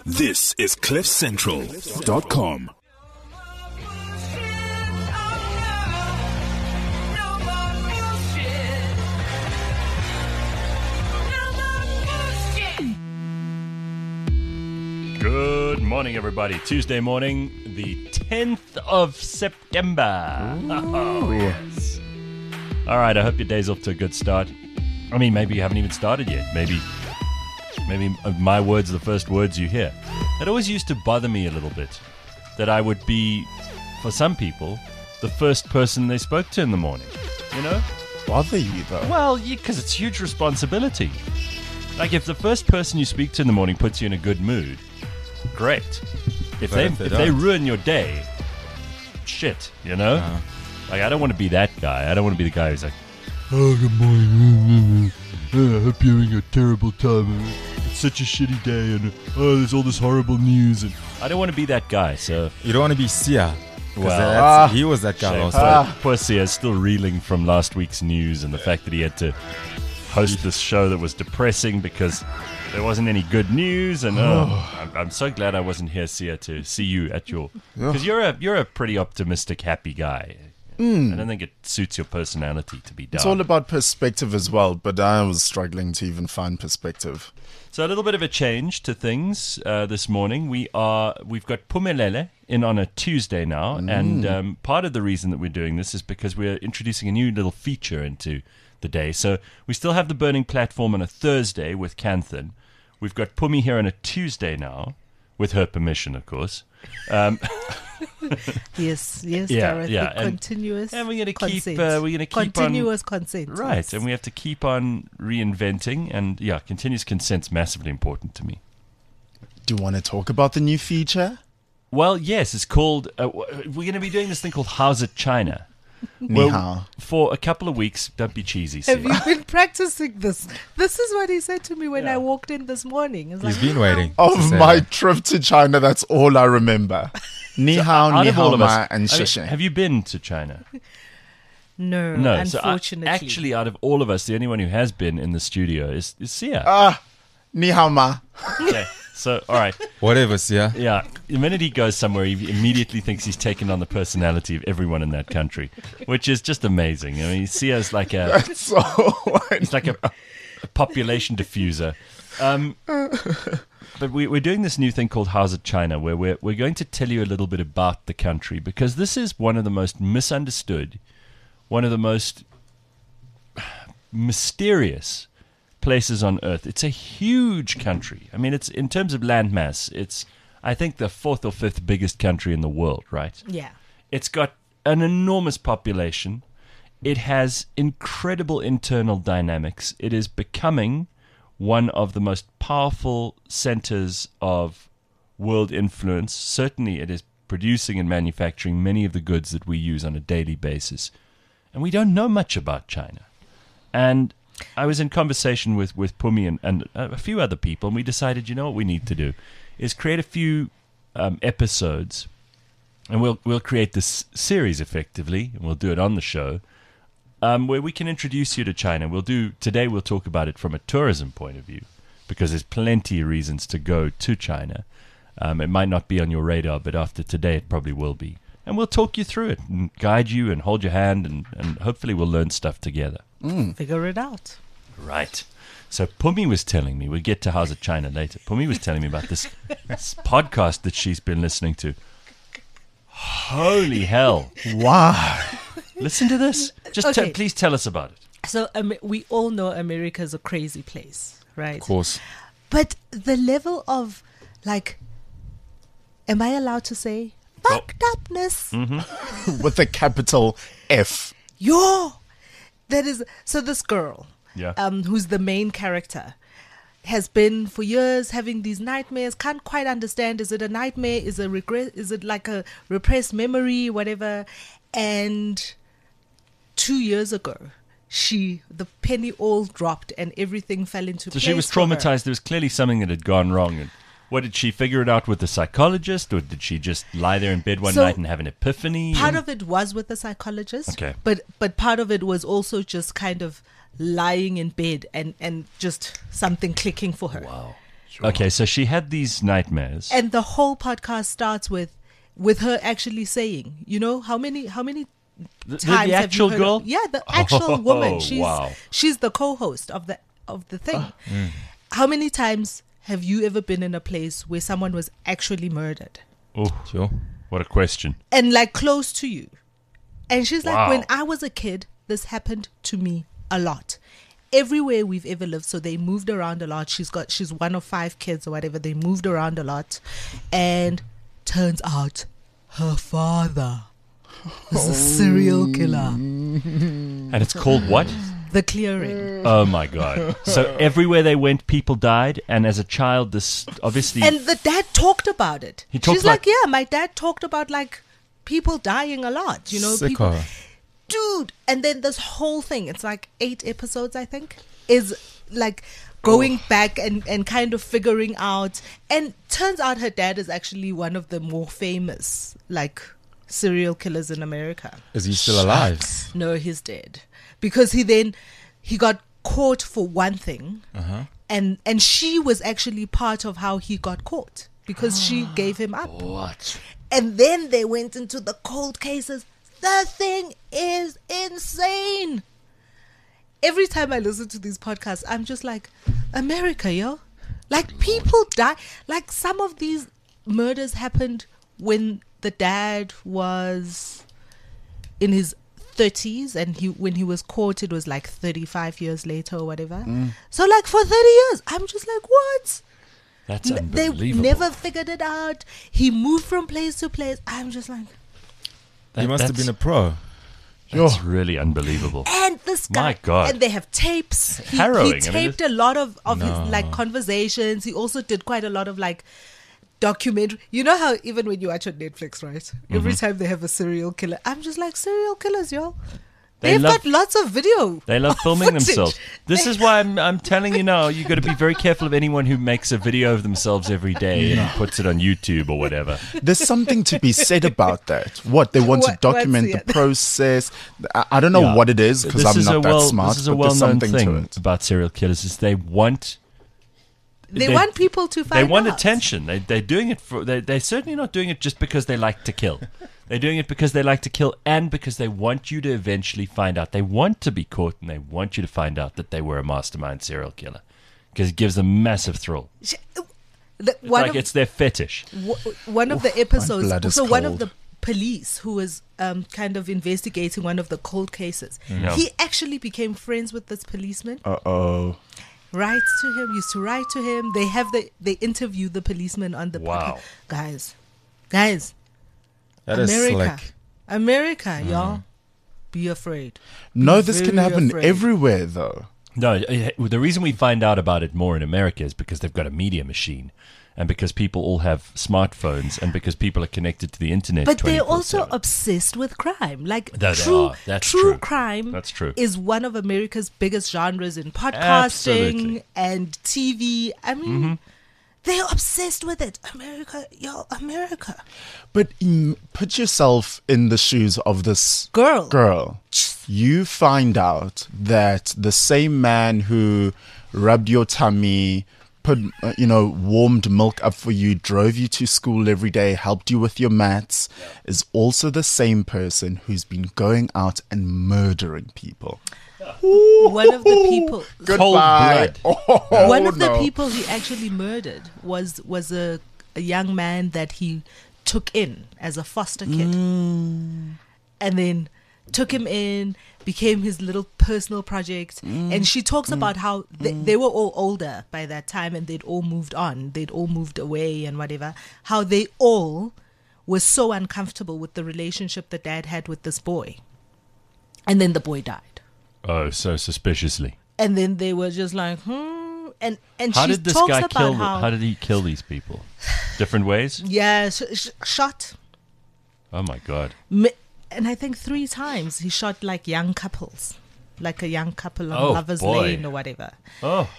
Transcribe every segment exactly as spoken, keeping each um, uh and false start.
This is cliff central dot com. Good morning, everybody. Tuesday morning, the tenth of September. Oh, yes. All right, I hope your day's off to a good start. I mean, maybe you haven't even started yet. Maybe maybe my words are the first words you hear. It always used to bother me a little bit that I would be, for some people, the first person they spoke to in the morning. You know? Bother you, though? Well, because it's huge responsibility. Like, if the first person you speak to in the morning puts you in a good mood, great. If But they if they if they don't. ruin your day, shit, you know? Uh, Like, I don't want to be that guy. I don't want to be the guy who's like, oh, good morning. Uh, I hope you're having a terrible time. It's such a shitty day, and oh, there's all this horrible news. And I don't want to be that guy. So, you don't want to be Sia. 'Cause Well, that's- ah, he was that guy shame. also. Poor- Poor Sia is still reeling from last week's news and the fact that he had to host this show that was depressing because there wasn't any good news. And oh, I'm, I'm so glad I wasn't here, Sia, to see you at your because you're a you're a pretty optimistic, happy guy. I don't think it suits your personality to be down. It's all about perspective as well, but I was struggling to even find perspective. So a little bit of a change to things uh, this morning. We are we've got Pumelele in on a Tuesday now, and um, part of the reason that we're doing this is because we're introducing a new little feature into the day. So we still have the burning platform on a Thursday with Canthan. We've got Pumi here on a Tuesday now, with her permission, of course. Um, Yes, yes, Yeah, Gareth. yeah, the and- continuous and we're gonna keep, consent. uh, we're gonna keep on- continuous consent. right, yes. and we have to keep on reinventing, and yeah, continuous consent's massively important to me. Do you want to talk about the new feature? Well, yes, it's called. Uh, w- we're going to be doing this thing called How's It China? Ni Well, hao. for a couple of weeks. Don't be cheesy. Have Sia. you been practicing this? This is what he said to me when Yeah. I walked in this morning. He's He's like, been waiting. to Of say my that. trip to China, that's all I remember. Ni hao, Out ni of all hao of ma, us, and I mean, shisha. have you been to China? no, No. So I- unfortunately. actually, out of all of us, the only one who has been in the studio is, is Sia. Ah, ni hao ma. Okay. So, all right. Whatever, Sia. Yeah. The minute he goes somewhere, he immediately thinks he's taken on the personality of everyone in that country, which is just amazing. I mean, Sia's like a. So, It's like a, a population diffuser. Um, but we, we're doing this new thing called How's It China, where we're, we're going to tell you a little bit about the country, because this is one of the most misunderstood, one of the most mysterious places on earth. It's a huge country. I mean, it's in terms of landmass, it's, I think, the fourth or fifth biggest country in the world, right? Yeah. It's got an enormous population. It has incredible internal dynamics. It is becoming one of the most powerful centers of world influence. Certainly, it is producing and manufacturing many of the goods that we use on a daily basis. And we don't know much about China. And I was in conversation with, with Pumi and, and a few other people, and we decided, you know what we need to do is create a few um, episodes, and we'll we'll create this series effectively, and we'll do it on the show, um, where we can introduce you to China. We'll do today. We'll talk about it from a tourism point of view, because there's plenty of reasons to go to China. Um, it might not be on your radar, but after today, it probably will be. And we'll talk you through it, and guide you, and hold your hand, and, and hopefully we'll learn stuff together. Figure it out. Right. So Pumi was telling me, we'll get to How's It China later. Pumi was telling me about this, this podcast that she's been listening to. Holy hell. wow. Listen to this. Just te- Okay. please tell us about it. So um, we all know America is a crazy place, right? Of course. But the level of, like, am I allowed to say fucked upness? With a capital F. Yo, that is so. This girl, Yeah. um, who's the main character, has been for years having these nightmares. Can't quite understand. Is it a nightmare? Is it regret? Is it like a repressed memory? Whatever. And two years ago, she the penny all dropped and everything fell into So place. she was for her. traumatized. There was clearly something that had gone wrong. And what, did she figure it out with the psychologist, or did she just lie there in bed one So, night and have an epiphany? Part And- of it was with the psychologist. Okay. But but part of it was also just kind of lying in bed and, and just something clicking for her. Wow. Okay, so she had these nightmares. And the whole podcast starts with with her actually saying, you know, how many how many The, the, times the have actual you heard girl? Of, yeah, the actual Oh, woman. She's wow. she's the co-host of the of the thing. How many times have you ever been in a place where someone was actually murdered? Oh, Sure. what a question. And like close to you. And she's like, Wow. when I was a kid, this happened to me a lot. Everywhere we've ever lived, so they moved around a lot. She's got she's one of five kids or whatever. They moved around a lot. And turns out her father was a serial killer. And it's called what? The Clearing. Oh my God. So everywhere they went, people died. And as a child, this obviously. And the dad talked about it. He talked She's like, like- yeah, my dad talked about like people dying a lot, you know, Sicko. people, dude. And then this whole thing, it's like eight episodes, I think, is like going back and, and kind of figuring out. And turns out her dad is actually one of the more famous, like, serial killers in America. Is he still alive? No, he's dead. Because he then, he got caught for one thing. Uh-huh. And, and she was actually part of how he got caught. Because she gave him up. What? And then they went into the cold cases. The thing is insane. Every time I listen to these podcasts, I'm just like, America, yo. Like, people die. Like, some of these murders happened when the dad was in his thirties, and he when he was caught, it was like thirty-five years later or whatever. So, like, for thirty years, I'm just like, what? That's N- They unbelievable. never figured it out. He moved from place to place. I'm just like, That- He must have that's- been a pro. That's really unbelievable. and this guy, My God. and they have tapes. He, Harrowing. I he mean, taped it's- a lot of, of No. his like conversations. He also did quite a lot of like documentary. You know how even when you watch on Netflix, right? Every Mm-hmm. time they have a serial killer, I'm just like, serial killers, yo. They They've love- got lots of video. They love filming footage. themselves. This is why I'm, I'm telling you now, you got to be very careful of anyone who makes a video of themselves every day and puts it on YouTube or whatever. There's something to be said about that. What they want to What- what's document the- the process. I, I don't know Yeah. what it is because This I'm is a not that well, smart. This is a but there's well-known something thing to it. about serial killers is they want They, they- want people to find they want out. attention. They they're doing it for they they're certainly not doing it just because they like to kill. They're doing it because they like to kill and because they want you to eventually find out. They want to be caught and they want you to find out that they were a mastermind serial killer because it gives them massive thrill. Sh- The, It's one like of, it's their fetish. w- one of the episodes, blood is so one of cold. the police who was um, kind of investigating one of the cold cases, Yeah. he actually became friends with this policeman. Uh oh. Writes to him, used to write to him. They have the they interview the policeman on the Wow. podcast. Guys, guys, That is America, slick. America, y'all, be afraid. No, this can very happen afraid. everywhere though. No, eh, the reason we find out about it more in America is because they've got a media machine, and because people all have smartphones, and because people are connected to the internet. But they're also twenty-four seven. obsessed with crime. Like That they true, are. That's true true. crime That's true. is one of America's biggest genres in podcasting Absolutely. and T V. I mean, they're obsessed with it. America, yo, America. But im- put yourself in the shoes of this Girl. Girl. You find out that the same man who rubbed your tummy, put uh, you know, warmed milk up for you, drove you to school every day, helped you with your maths, is also the same person who's been going out and murdering people. One of the people, Cold blood. Oh, one of the no. people he actually murdered was was a, a young man that he took in as a foster kid, Mm. and then took him in, became his little personal project. Mm. And she talks about how they, they were all older by that time, and they'd all moved on, they'd all moved away and whatever. How they all were so uncomfortable with the relationship that dad had with this boy, and then the boy died. Oh, so suspiciously. And then they were just like, hmm. And and How she did this talks guy about kill? the- how, How did he kill these people? Different ways. yeah, sh- sh- shot. Oh my God. Mi- And I think three times he shot like young couples, like a young couple on Oh, Lover's boy. Lane or whatever. Oh,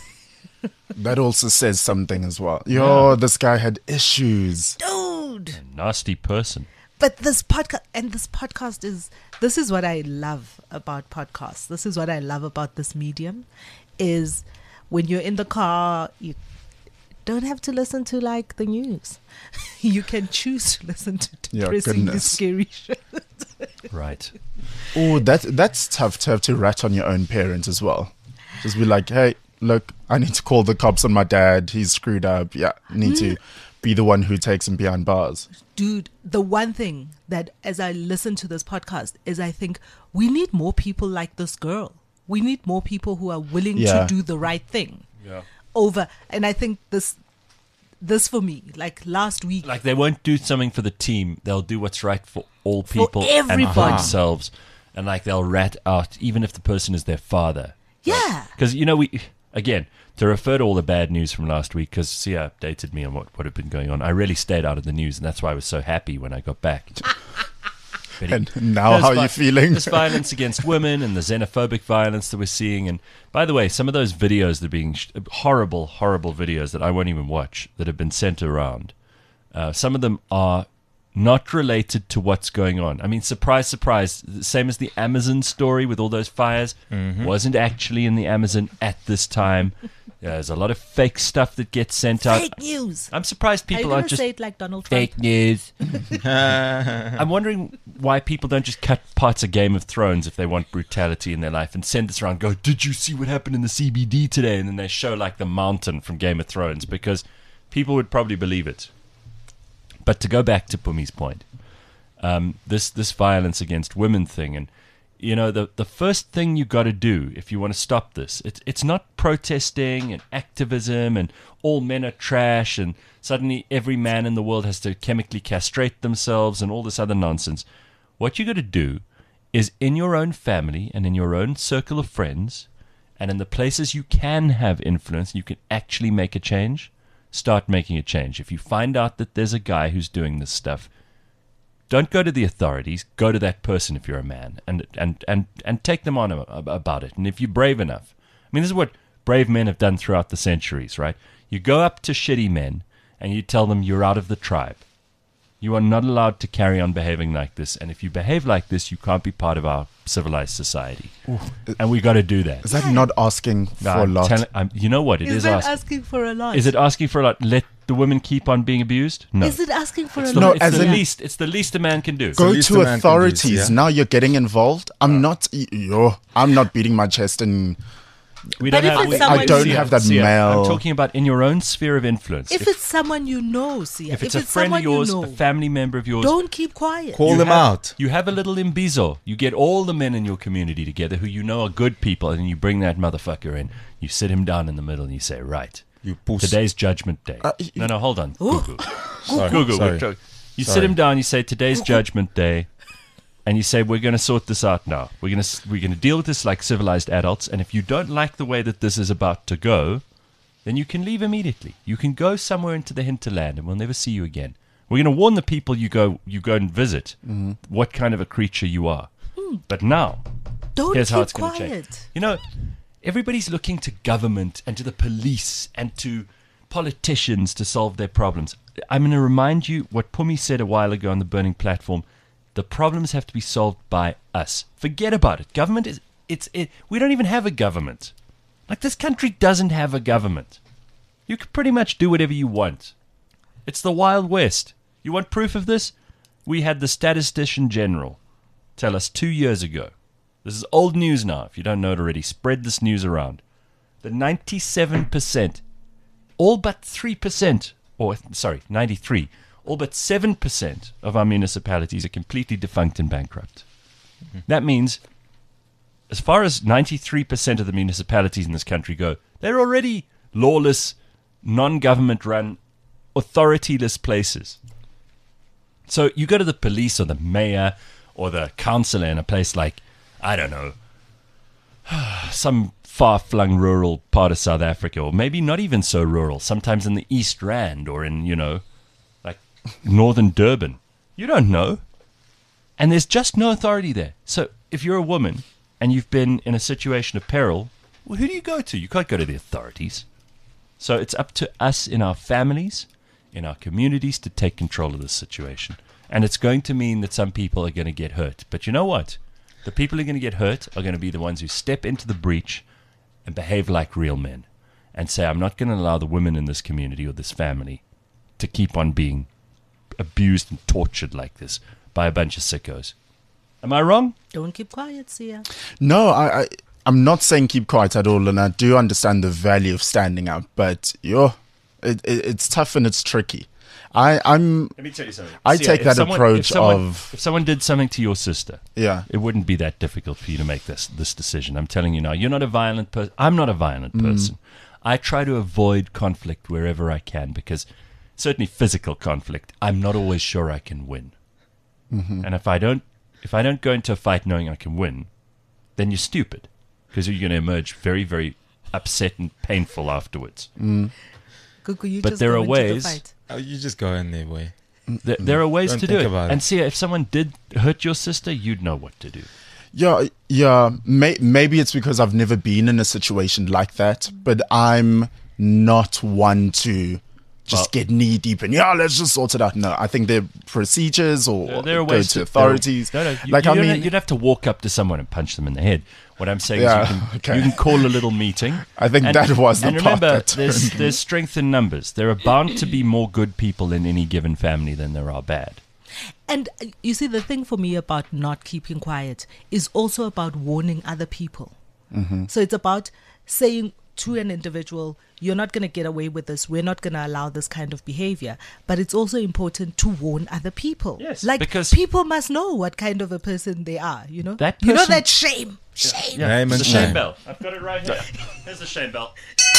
That also says something as well. Yo, this guy had issues. Dude. nasty person. But this podcast, and this podcast is, this is what I love about podcasts. This is what I love about this medium, is when you're in the car, you don't have to listen to like the news. You can choose to listen to Yeah, depressing, goodness. scary shit. Right. Oh, that that's tough to have to rat on your own parents as well. Just be like, hey, look, I need to call the cops on my dad. He's screwed up. Yeah, need to be the one who takes him behind bars. Dude, the one thing that as I listen to this podcast is I think we need more people like this girl. We need more people who are willing Yeah. to do the right thing. Yeah. Over, and I think this, this for me, like last week, Like they won't do something for the team. They'll do what's right for all For people and for everybody. themselves. And like they'll rat out, even if the person is their father. yeah, Because, you know, we, again, to refer to all the bad news from last week, because Sia updated me on what, what had been going on, I really stayed out of the news, and that's why I was so happy when I got back. But he- And now, There's how are vi- you feeling? There's violence against women and the xenophobic violence that we're seeing. And by the way, some of those videos that are being sh- horrible, horrible videos that I won't even watch that have been sent around, uh, some of them are not related to what's going on. I mean, surprise, surprise, same as the Amazon story with all those fires, wasn't actually in the Amazon at this time. There's a lot of fake stuff that gets sent out. fake news. I'm surprised Are you people gonna aren't just say it like Donald Trump? fake news. I'm wondering why people don't just cut parts of Game of Thrones if they want brutality in their life and send this around. Go, did you see what happened in the C B D today? And then they show like the mountain from Game of Thrones because people would probably believe it. But to go back to Pumi's point, um, this this violence against women thing, and you know the the first thing you got to do if you want to stop this, it's it's not protesting and activism and all men are trash and suddenly every man in the world has to chemically castrate themselves and all this other nonsense. What you got to do is in your own family and in your own circle of friends and in the places you can have influence, you can actually make a change. Start making a change. If you find out that there's a guy who's doing this stuff, don't go to the authorities. Go to that person if you're a man, and and and and take them on a, a, about it. And if you're brave enough, I mean, this is what brave men have done throughout the centuries, right? You go up to shitty men and you tell them you're out of the tribe. You are not allowed to carry on behaving like this, and if you behave like this, you can't be part of our civilized society. And we got to do that. Is that not asking for No, a I'm lot? telling- I'm- you know what? It Is is that asking. asking for a lot? Is it asking for a lot? Let the women keep on being abused? No. Is it asking for it's a the, No, lot? it's as the in- least. It's the least a man can do. Go least to a man can do, authorities. yeah. Now you're getting involved. I'm not. Yo, I'm not beating my chest and We But don't if have. it's we- someone I don't you- have that See, male. I'm talking about in your own sphere of influence. If it's someone you know, see, if it's a friend someone of yours, you know, a family member of yours, don't keep quiet. Call you them have- out. You have a little imbizo. You get all the men in your community together who you know are good people, and you bring that motherfucker in. You sit him down in the middle, and you say, "Right, You puss. today's Judgment Day." Uh, y- no, no, hold on. Ooh. Google. Sorry. Google. Sorry. we're tro- You sit Sorry. him down. You say, "Today's Judgment Day," and you say, "We're going to sort this out now. We're going to we're going to deal with this like civilized adults. And if you don't like the way that this is about to go, then you can leave immediately. You can go somewhere into the hinterland, and we'll never see you again. We're going to warn the people you go you go and visit what kind of a creature you are. But now, Don't here's keep how it's going to change. quiet. You know, everybody's looking to government and to the police and to politicians to solve their problems. I'm going to remind you what Pumi said a while ago on the Burning Platform. The problems have to be solved by us. Forget about it. Government is it's it. We don't even have a government. Like this country doesn't have a government. You can pretty much do whatever you want. It's the Wild West. You want proof of this? We had the Statistician General tell us two years ago. This is old news now. If you don't know it already, spread this news around. That ninety-seven percent, all but three percent, or sorry, ninety-three, all but seven percent of our municipalities are completely defunct and bankrupt. Mm-hmm. That means, as far as ninety-three percent of the municipalities in this country go, they're already lawless, non-government run, authorityless places. So you go to the police or the mayor or the councillor in a place like, I don't know, some far-flung rural part of South Africa, or maybe not even so rural, sometimes in the East Rand or in, you know, like northern Durban. You don't know. And there's just no authority there. So if you're a woman and you've been in a situation of peril, well, who do you go to? You can't go to the authorities. So it's up to us in our families, in our communities, to take control of this situation. And it's going to mean that some people are going to get hurt. But you know what? The people who are going to get hurt are going to be the ones who step into the breach and behave like real men. and say, I'm not going to allow the women in this community or this family to keep on being abused and tortured like this by a bunch of sickos. Am I wrong? Don't keep quiet, Sia. No, I, I, I'm not saying keep quiet at all, and I do understand the value of standing up, but yo, it, it, it's tough and it's tricky. I, I'm. Let me tell you something. I See, take if that someone- approach if someone, of if someone did something to your sister, yeah. it wouldn't be that difficult for you to make this this decision. I'm telling you now. You're not a violent person. I'm not a violent person. I try to avoid conflict wherever I can because certainly physical conflict, I'm not always sure I can win. Mm-hmm. And if I don't, if I don't go into a fight knowing I can win, then you're stupid because you're going to emerge very, very upset and painful afterwards. Mm. Cuckoo, you But just there go are into ways- the fight. Oh, you just go in there, boy. There, there are ways Don't to do think it. about it. And see, if someone did hurt your sister, you'd know what to do. Yeah, yeah. May, maybe it's because I've never been in a situation like that, but I'm not one to just Well- get knee deep and yeah, let's just sort it out. No, I think there are procedures or There, there are go ways to to authorities. there are- no, no. You, like you I don't- mean, you'd have to walk up to someone and punch them in the head. What I'm saying Yeah, is, you can, okay. you can call a little meeting. I think and, that was the and part remember, that there's turned me. there's strength in numbers. There are bound to be more good people in any given family than there are bad. And uh, you see, the thing for me about not keeping quiet is also about warning other people. Mm-hmm. So it's about saying to an individual, you're not going to get away with this. We're not going to allow this kind of behavior. But it's also important to warn other people. Yes, like because- people must know what kind of a person they are, you know? That you know person- that shame. Shame. Yeah, Name it's and the shame shame. bell. I've got it right here. Here's the shame bell.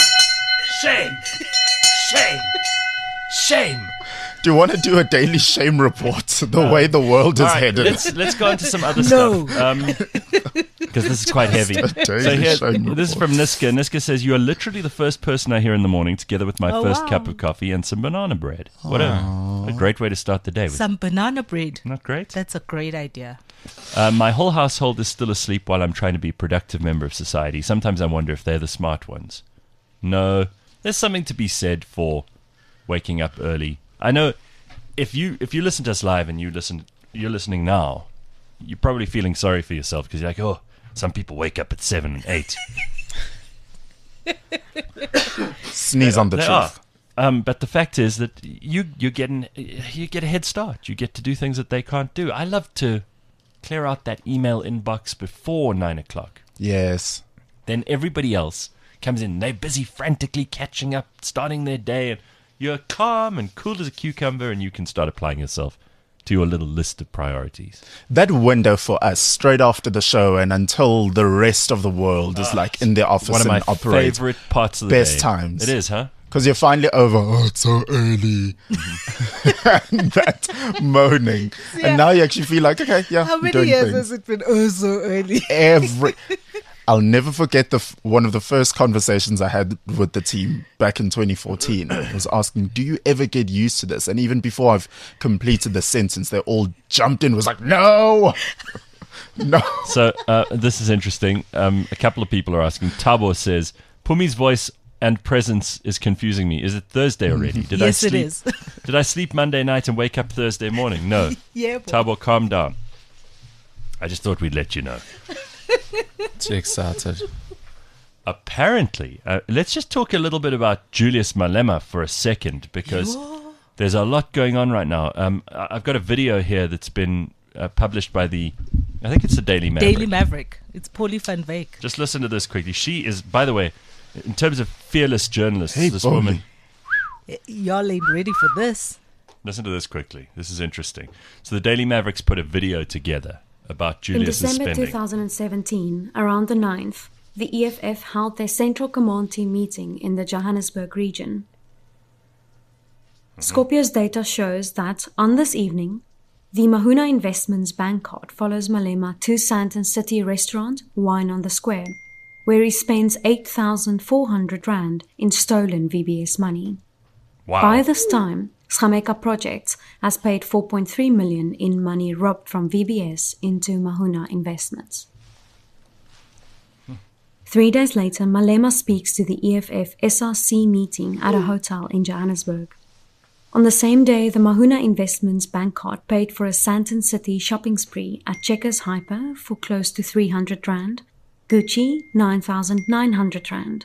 Shame. Shame. Shame. do you want to do a daily shame report? The way the world is All right, headed. let's let's go into some other No. stuff. Um, because this is quite heavy. Daily So here, shame this is from Niska. Niska says, you are literally the first person I hear in the morning, together with my Oh, first wow. cup of coffee and some banana bread. What a, a great way to start the day. With. Some banana bread. Not great? That's a great idea. Uh, my whole household is still asleep while I'm trying to be a productive member of society. Sometimes I wonder if they're the smart ones. No, there's something to be said for waking up early. I know if you if you listen to us live and you listen, you're listening now, you're probably feeling sorry for yourself because you're like, oh, some people wake up at seven and eight. Sneeze on the They truth. are. Um, but the fact is that you you getting you get a head start. You get to do things that they can't do. I love to clear out that email inbox before nine o'clock. Yes. Then everybody else comes in. They're busy frantically catching up, starting their day, and you're calm and cool as a cucumber, and you can start applying yourself to your little list of priorities. That window for us, straight after the show and until the rest of the world is like in their office One of my and operate. favorite parts of the best day. times. It is, huh? Because you're finally over. Oh, it's so early. And that moaning. Yeah. And now you actually feel like, okay, yeah, How I'm many doing years things. has it been oh so early? Every. I'll never forget the f- one of the first conversations I had with the team back in twenty fourteen. I was asking, do you ever get used to this? And even before I've completed the sentence, they all jumped in, was like, no, no. So uh, this is interesting. Um, a couple of people are asking. Tabo says, Pumi's voice and presence is confusing me. Is it Thursday already? Did Yes, I it sleep, is. Did I sleep Monday night and wake up Thursday morning? No. Yeah, boy. Tabo, calm down. I just thought we'd let you know. Too excited. Apparently, uh, let's just talk a little bit about Julius Malema for a second, because there's a lot going on right now. Um, I- I've got a video here that's been uh, published by the, I think it's the Daily Maverick. Daily Maverick. It's Paulie van Wyk. Just listen to this quickly. She is, by the way, in terms of fearless journalists, Hey, this Paulie. woman. Y'all ain't ready for this. Listen to this quickly. This is interesting. So the Daily Mavericks put a video together about In Julius's December spending. twenty seventeen, around the ninth, the E F F held their Central Command Team meeting in the Johannesburg region. Scorpio's data shows that, on this evening, the Mahuna Investments bank card follows Malema to Sandton City restaurant, Wine on the Square, where he spends eight thousand four hundred rand in stolen V B S money. Wow. By this time, Schameka Projects has paid four point three million in money robbed from V B S into Mahuna Investments. Three days later, Malema speaks to the E F F S R C meeting at a hotel in Johannesburg. On the same day, the Mahuna Investments bank card paid for a Sandton City shopping spree at Checkers Hyper for close to three hundred rand, Gucci nine thousand nine hundred rand,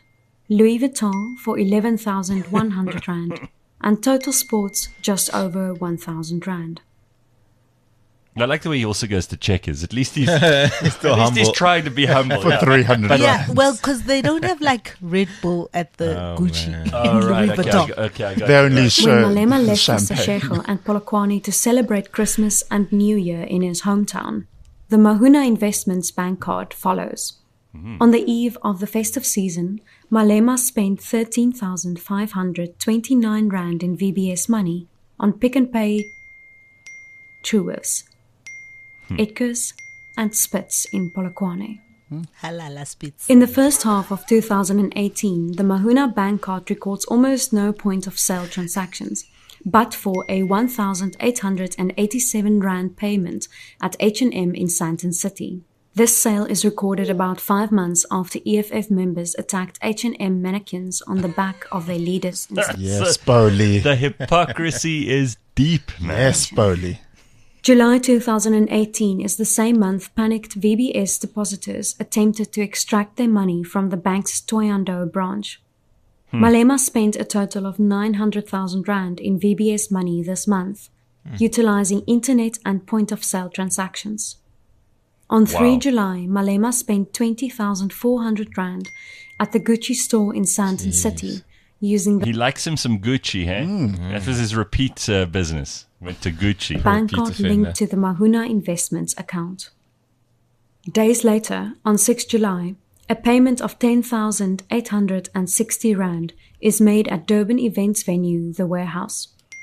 Louis Vuitton for eleven thousand one hundred rand, and Total Sports just over one thousand rand. I like the way he also goes to Checkers. At least he's, Still at least humble. he's trying to be humble. For yeah. three hundred Yeah, rand. well, because they don't have like Red Bull at the Oh, Gucci man. in Oh, right. Louis Okay, I Vuitton. got- okay, I got They it. only When show Malema left for champagne. Seshego and Polokwane to celebrate Christmas and New Year in his hometown, the Mahuna Investments bank card follows. On the eve of the festive season, Malema spent thirteen thousand five hundred twenty-nine rand in V B S money on Pick n Pay, Truworths, Edgars, and Spitz in Polokwane. Halala Spitz. In the first half of two thousand eighteen, the Mahuna bank card records almost no point of sale transactions, but for a one thousand eight hundred eighty-seven rand payment at H and M in Sandton City. This sale is recorded about five months after E F F members attacked H and M mannequins on the back of their leaders. Yes, Bowley. The hypocrisy is deep, man. Yes, Bowley. July two thousand eighteen is the same month panicked V B S depositors attempted to extract their money from the bank's Toyando branch. Malema spent a total of nine hundred thousand rand in V B S money this month, utilizing internet and point-of-sale transactions. On the third of July, Malema spent twenty thousand four hundred rand at the Gucci store in Sandton City, using the He likes him some Gucci, hey? That was his repeat uh, business. Went to Gucci. bank Repeat card offender. linked to the Mahuna Investments account. Days later, on the sixth of July, a payment of ten thousand eight hundred sixty rand is made at Durban events venue, The Warehouse.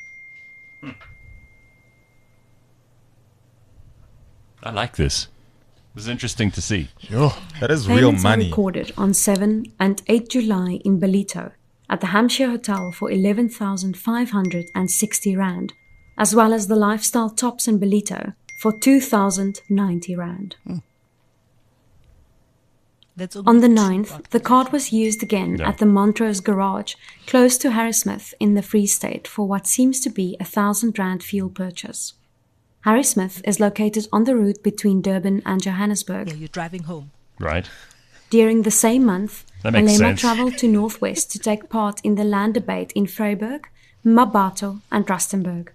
I like this. It was interesting to see. Yo. That is real Payments are money. recorded on the seventh and eighth of July in Belito at the Hampshire Hotel for eleven thousand five hundred sixty rand, as well as the Lifestyle Tops in Belito for two thousand ninety rand. That's On the ninth, the card was used again Yeah. at the Montrose Garage, close to Harrismith in the Free State, for what seems to be a thousand rand fuel purchase. Harrismith is located on the route between Durban and Johannesburg. Yeah, you're driving home. Right? During the same month, That makes Malema sense. travelled to Northwest to take part in the land debate in Vryburg, Mabato, and Rustenburg.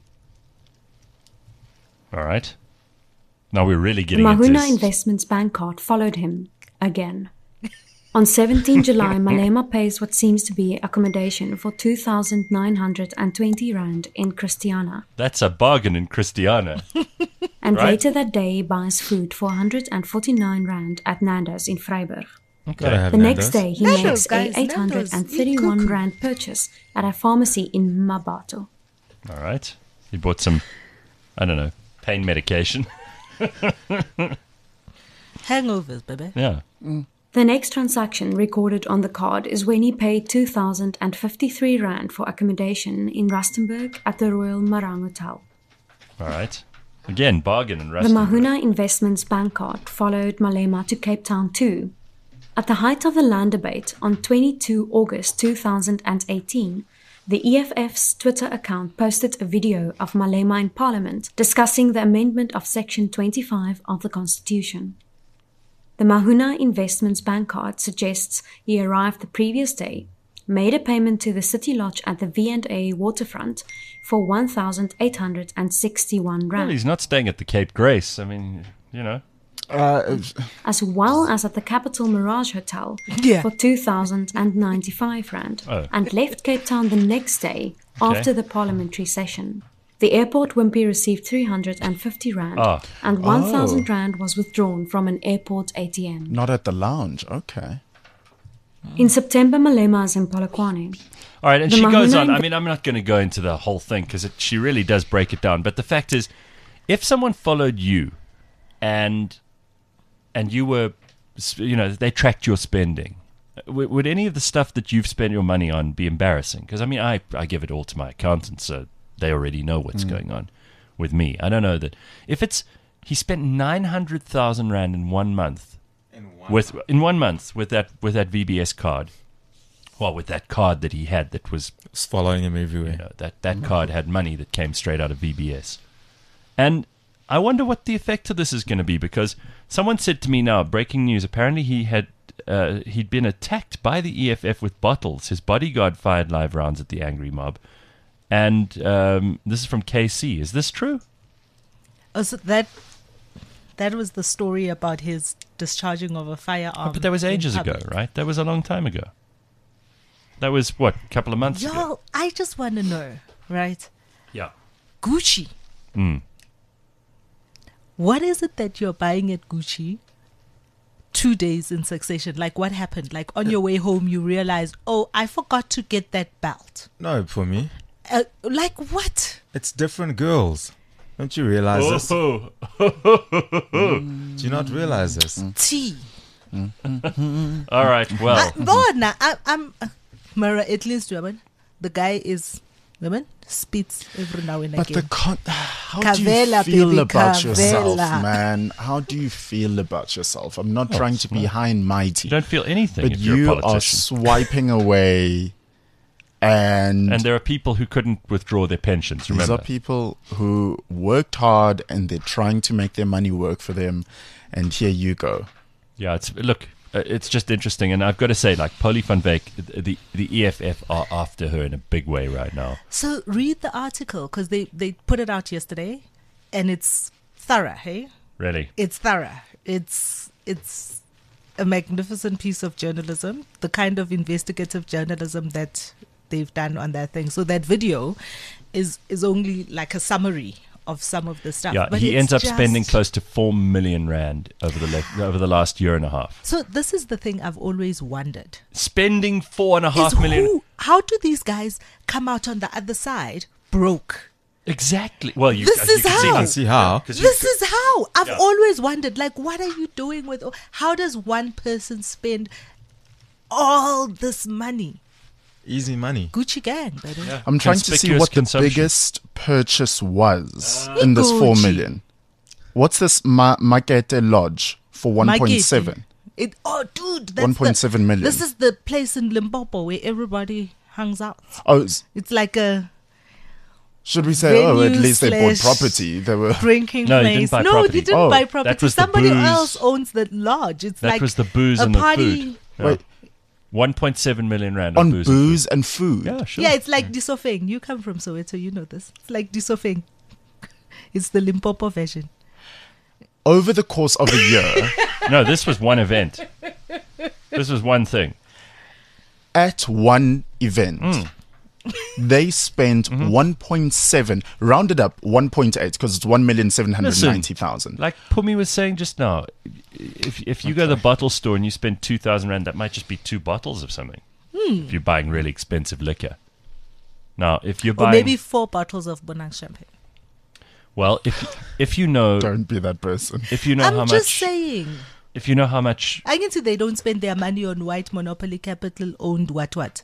All right. Now we're really The getting into Mahuna this. Investments bank card followed him again. On the seventeenth of July, Malema pays what seems to be accommodation for two thousand nine hundred twenty rand in Christiana, That's a bargain in Christiana. and Right. later that day he buys food for one hundred forty-nine rand at Nando's in Vryburg. Gotta have The next Nando's. day, he Nando's, makes guys, a eight hundred thirty-one Nando's. rand purchase at a pharmacy in Mabato. All right. He bought some, I don't know, pain medication. Hangovers, baby. Yeah. The next transaction recorded on the card is when he paid two thousand fifty-three rand for accommodation in Rustenburg at the Royal Marang Hotel. All right. Again, bargain in The Rustenburg. Mahuna Investments bank card followed Malema to Cape Town too. At the height of the land debate on the twenty-second of August two thousand eighteen, the E F F's Twitter account posted a video of Malema in Parliament discussing the amendment of Section twenty-five of the Constitution. The Mahuna Investments bank card suggests he arrived the previous day, made a payment to the City Lodge at the V and A waterfront for one thousand eight hundred sixty-one Well, rand. he's not staying at the Cape Grace. I mean, you know. Uh, as well as at the Capital Mirage Hotel Yeah. for two thousand ninety-five rand, Oh. and left Cape Town the next day Okay. after the parliamentary session. The airport wimpy received three hundred fifty rand, Ah. and one Oh. thousand rand was withdrawn from an airport A T M. not at the lounge. Okay. In September, Malema is in Polokwane. All right, and The she goes Mahuna on. I Inve- mean, I'm not going to go into the whole thing because she really does break it down. But the fact is, if someone followed you and and you were, you know, they tracked your spending, w- would any of the stuff that you've spent your money on be embarrassing? Because, I mean, I, I give it all to my accountant, so they already know what's going on with me. I don't know that. If it's, he spent nine hundred thousand rand in one month, with in one month with that with that V B S card, well, with that card that he had that was, It's following him everywhere. you know, that, that card had money that came straight out of V B S. And I wonder what the effect of this is going to be, because someone said to me now, breaking news, apparently he had uh, he'd been attacked by the E F F with bottles. His bodyguard fired live rounds at the angry mob. And um, this is from K C. Is this true? Oh, so that that was the story about his discharging of a firearm. Oh, but that was in ages ago, public. right? That was a long time ago. That was, what, a couple of months ago? Yo, I just want to know, right? Yeah. Gucci. Mm. What is it that you're buying at Gucci two days in succession? Like, what happened? Like, on your way home, you realized, oh, I forgot to get that belt. No, for me, Uh, like, what? it's different girls. Don't you realize this? Do you not realize this? T. All right, well. Bona, I, I'm. Mara, at least, woman, the guy is, woman, spits every now and But the again. con- how Cavella, do you feel baby, about yourself, Cavella. man? How do you feel about yourself? I'm not Oh, trying to be high and mighty, You don't feel anything but if you're a you are politician. swiping away, and, And there are people who couldn't withdraw their pensions, these remember? are people who worked hard and they're trying to make their money work for them. And here you go. Yeah, it's look, uh, it's just interesting. And I've got to say, like, Polly van Wyk, the, the E F F are after her in a big way right now. So read the article, because they, they put it out yesterday, and it's thorough, hey? Really. It's thorough. It's it's a magnificent piece of journalism, the kind of investigative journalism that they've done on that thing. So that video is is only like a summary of some of the stuff. Yeah, But he it's ends up just- spending close to four million rand over the le- over the last year and a half. So this is the thing I've always wondered. Spending four and a half is million. who, how do these guys come out on the other side broke? Exactly. Well, you, This as you is can how. see, You can see how. 'cause you- This is how I've Yeah. always wondered, like, what are you doing with, how does one person spend all this money? Easy money. Gucci gang, baby. Yeah. I'm trying to see Conspicuous what the consumption. biggest purchase was in this four Gucci. million. What's this Ma- Makete Lodge for one point seven? It, oh, dude, that's one point seven the- million. This is the place in Limpopo where everybody hangs out. Oh, s- It's like a should we say? Oh, at venue least they bought slash property. They were. drinking No, he place. didn't buy no, property. he didn't Oh, buy that property. was the Somebody booze. else owns the lodge. It's That like was the booze a and the party. food. Yeah. Wait, one point seven million rand on on booze. booze and food. And food. Yeah, sure. Yeah, it's like Disofeng. You come from Soweto, you know this. It's like Disofeng. It's the Limpopo version. Over the course of a year, No, this was one event. This was one thing. at one event, Mm. they spent Mm-hmm. one point seven, rounded up one point eight, because it's one million seven hundred ninety thousand. Like Pumi was saying just now, if if you go to the bottle store and you spend two thousand rand, that might just be two bottles of something. If you're buying really expensive liquor. Now, if you're Or buying, maybe four bottles of Bonang champagne. well, if if you know, Don't be that person. if you know I'm how just much, saying. if you know how much, I can see they don't spend their money on white monopoly capital owned what what.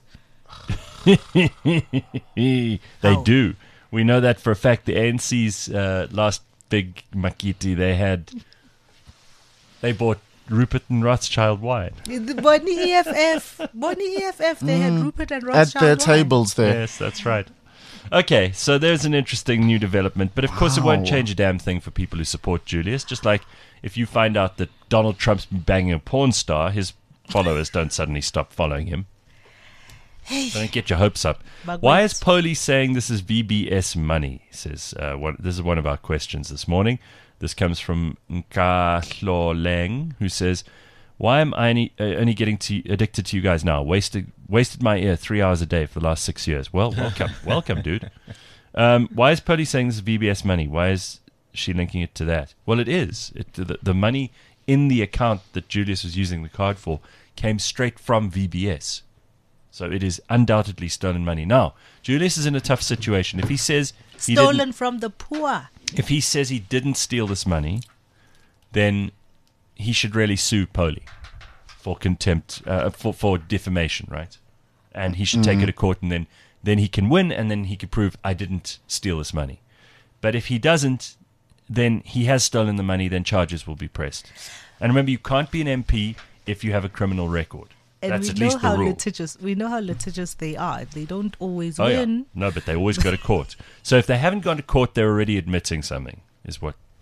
they How? do. We know that for a fact. The A N C's uh, last big makiti, they had, they bought Rupert and Rothschild wine. The Bonnie E F F. Bonnie E F F, they had Rupert and At Rothschild their wine. tables there. Yes, that's right. Okay, so there's an interesting new development, but of course it won't Wow. change a damn thing for people who support Julius. Just like if you find out that Donald Trump's been banging a porn star, his followers don't suddenly stop following him. Hey. Don't get your hopes up. But Why wait. is Poli saying this is V B S money? Says uh, one, this is one of our questions this morning. This comes from Nkahlo Leng, who says, "Why am I only, uh, only getting to, addicted to you guys now? Wasted wasted my ear three hours a day for the last six years. Well, welcome, welcome, dude. Um, why is Poli saying this is V B S money? Why is she linking it to that? Well, it is. It, the, the money in the account that Julius was using the card for came straight from V B S. So it is undoubtedly stolen money. Now, Julius is in a tough situation. If he says he didn't- Stolen from the poor. if he says he didn't steal this money, then he should really sue Poli for contempt, uh, for for defamation, right? And he should take it to court, and then then he can win, and then he can prove I didn't steal this money. But if he doesn't, then he has stolen the money. Then charges will be pressed. And remember, you can't be an M P if you have a criminal record. And That's we at know least the how rule. litigious we know how litigious they are. They don't always Oh yeah, win. no, but they always go to court. So if they haven't gone to court, they're already admitting something. Is what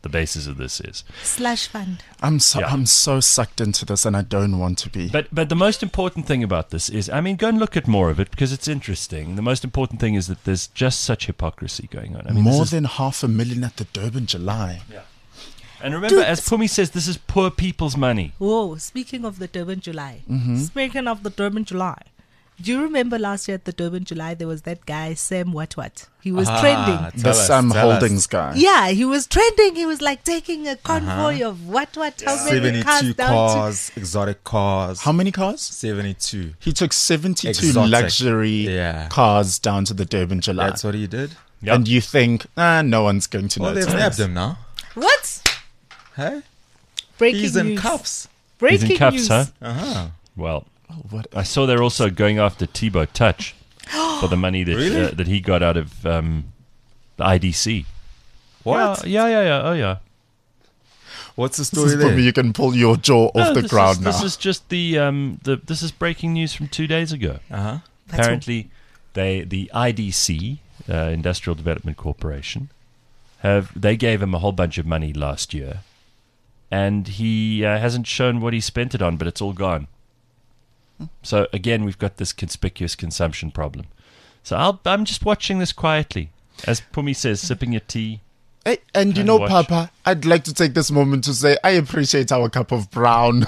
the basis of this is. Slush fund. I'm so Yeah. I'm so sucked into this, and I don't want to be. But but the most important thing about this is, I mean, go and look at more of it because it's interesting. The most important thing is that there's just such hypocrisy going on. I mean, More this is, than half a million at the Durban July. and remember, Dude, as Pumi says, this is poor people's money. Whoa, speaking of the Durban July. Mm-hmm. Speaking of the Durban July. Do you remember last year at the Durban July, there was that guy, Sam What What? He was Ah, trending. tell The us, Sam tell us. Holdings guy. Yeah, he was trending. He was like taking a convoy of what what? How many cars seventy-two down cars, exotic cars. How many cars? seventy-two. He took seventy-two Exotic. luxury Yeah. cars down to the Durban July. That's what he did. Yep. And you think, ah, no one's going to Well, they've notice. nabbed him now. to? What? Hey? Breaking He's in news. cuffs. Breaking He's in cuffs, news. huh? Uh-huh. Well, Oh, what? I saw they're also going after Thibaut Touch for the money that Really? uh, that he got out of um, the I D C. What? Yeah, yeah, yeah, yeah. Oh, yeah. What's the This story is for there? me. You can pull your jaw off No, the this ground is, now. This is just the um the this is breaking news from two days ago. Uh-huh. That's Apparently, they the I D C, uh, Industrial Development Corporation, have they gave him a whole bunch of money last year, and he uh, hasn't shown what he spent it on, but it's all gone. So again, we've got this conspicuous consumption problem. So I'll, I'm just watching this quietly, as Pumi says, sipping your tea. Hey, and you and know, watch. Papa, I'd like to take this moment to say I appreciate our cup of brown.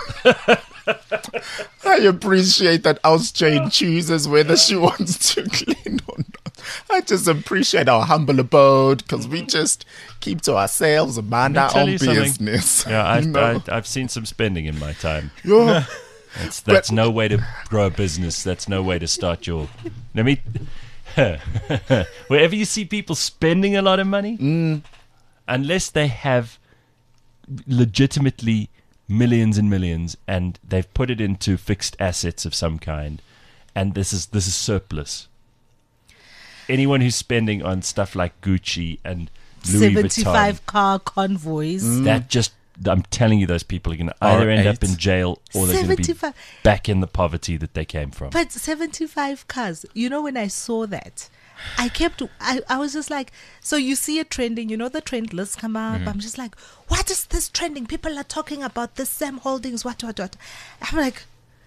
I appreciate that House Jane chooses whether she wants to clean or not. I just appreciate our humble abode because we just keep to ourselves and mind Let me our tell own you something. business. Yeah, I've, You know? I, I've seen some spending in my time. Yeah. That's, that's no way to grow a business. That's no way to start your. Let me. Wherever you see people spending a lot of money, unless they have legitimately millions and millions and they've put it into fixed assets of some kind, and this is this is surplus. Anyone who's spending on stuff like Gucci and Louis seventy-five Vuitton, car convoys. that just. I'm telling you, those people are going to either end up R eight. in jail or they're going to be seventy-five. back in the poverty that they came from. But seventy-five cars. You know, when I saw that, I kept, I, I was just like, so you see it trending, you know, the trend lists come up. Mm-hmm. I'm just like, what is this trending? People are talking about this Sam Holdings, what, what, what. I'm like,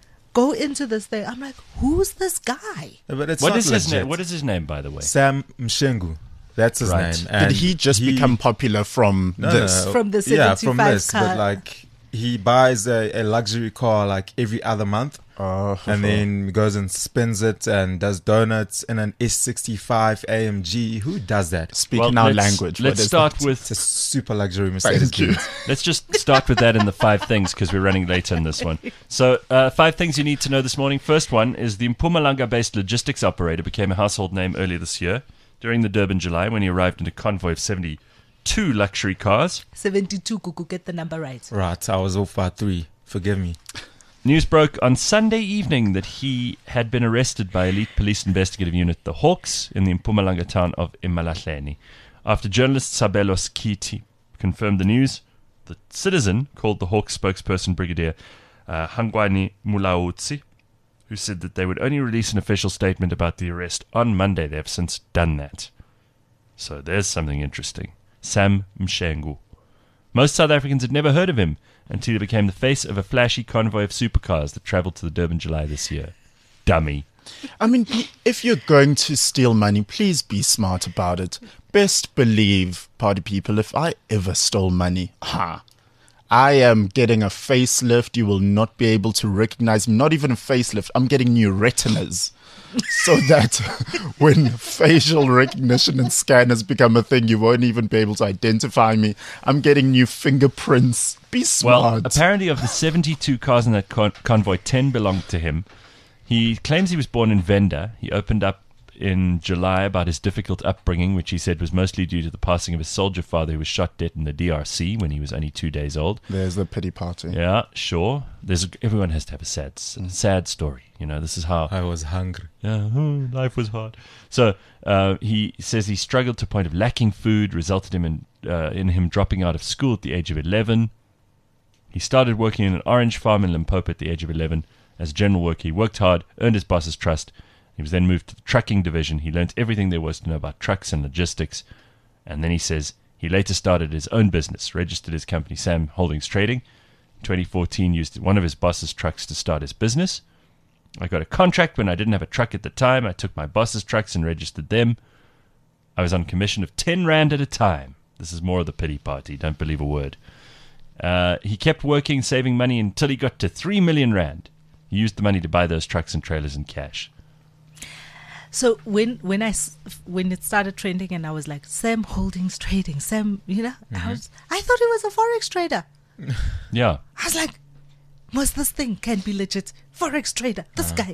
go into this thing. I'm like, who's this guy? Yeah, but it's What not is his legit. name? What is his name, by the way? Sam Mshengu. That's his Right. name. Did And he just become popular from No, this? no. From the Yeah, from seventy-five this. car. But like, he buys a, a luxury car like every other month. Oh, And then goes and spins it and does donuts in an S sixty-five A M G. Who does that? speaking Well, our let's- language. Let's what is start that? with It's a super luxury Mercedes Thank you. Benz. let's just start with that in the five things because we're running late on this one. So, uh, five things you need to know this morning. First one is the Mpumalanga-based logistics operator became a household name earlier this year during the Durban July when he arrived in a convoy of seventy-two luxury cars. seventy-two, Kuku, get the number right. Right, I was off by three. Forgive me. News broke on Sunday evening that he had been arrested by elite police investigative unit the Hawks in the Mpumalanga town of eMalahleni. After journalist Sabelo Skiti confirmed the news, the Citizen called the Hawks spokesperson Brigadier uh, Hangwani Mulautsi, who said that they would only release an official statement about the arrest on Monday. They have since done that. So there's something interesting. Sam Mshengu. Most South Africans had never heard of him until he became the face of a flashy convoy of supercars that travelled to the Durban July this year. Dummy. I mean, if you're going to steal money, please be smart about it. Best believe, party people, if I ever stole money, ha, I am getting a facelift. You will not be able to recognize me. Not even a facelift. I'm getting new retinas. So that when facial recognition and scanners become a thing, you won't even be able to identify me. I'm getting new fingerprints. Be Well, smart. apparently of the seventy-two cars in that con- convoy, ten belonged to him. He claims he was born in Venda. He opened up in July about his difficult upbringing, which he said was mostly due to the passing of his soldier father who was shot dead in the D R C when he was only two days old. There's the pity party. Yeah, sure. There's a, everyone has to have a sad, sad story. You know, this is how I was hungry. Yeah, oh, life was hard. So uh, he says he struggled to a point of lacking food, resulted him in uh, in him dropping out of school at the age of eleven. He started working in an orange farm in Limpopo at the age of eleven. As a general worker, he worked hard, earned his boss's trust. He was then moved to the trucking division. He learnt everything there was to know about trucks and logistics. And then he says He later started his own business, registered his company Sam Holdings Trading. In twenty fourteen, used one of his boss's trucks to start his business. I got a contract when I didn't have a truck at the time. I took my boss's trucks and registered them. I was on commission of ten rand at a time. This is more of the pity party. Don't believe a word. Uh, he kept working, saving money until he got to three million rand. He used the money to buy those trucks and trailers in cash. So when when I s- when it started trending and I was like, Sam Holdings Trading, Sam, you know, Mm-hmm. I was I thought he was a forex trader. Yeah. I was like, must this thing can be legit? Forex trader, this Uh-huh. guy.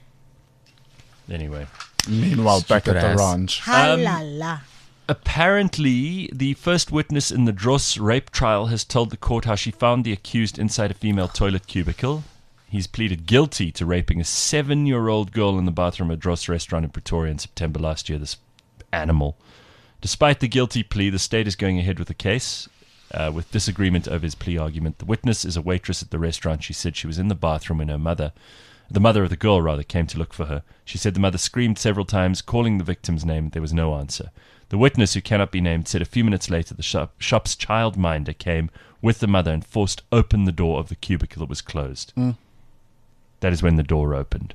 Anyway. Meanwhile, back Stupid at the ass. ranch. Ha Um, la la. Apparently, the first witness in the Dross rape trial has told the court how she found the accused inside a female toilet cubicle. He's pleaded guilty to raping a seven-year-old girl in the bathroom of a Dross restaurant in Pretoria in September last year, this animal. Despite the guilty plea, the state is going ahead with the case, uh, with disagreement over his plea argument. The witness is a waitress at the restaurant. She said she was in the bathroom when her mother, the mother of the girl, rather, came to look for her. She said the mother screamed several times, calling the victim's name. There was no answer. The witness, who cannot be named, said a few minutes later the shop, shop's childminder came with the mother and forced open the door of the cubicle that was closed. Mm. That is when the door opened.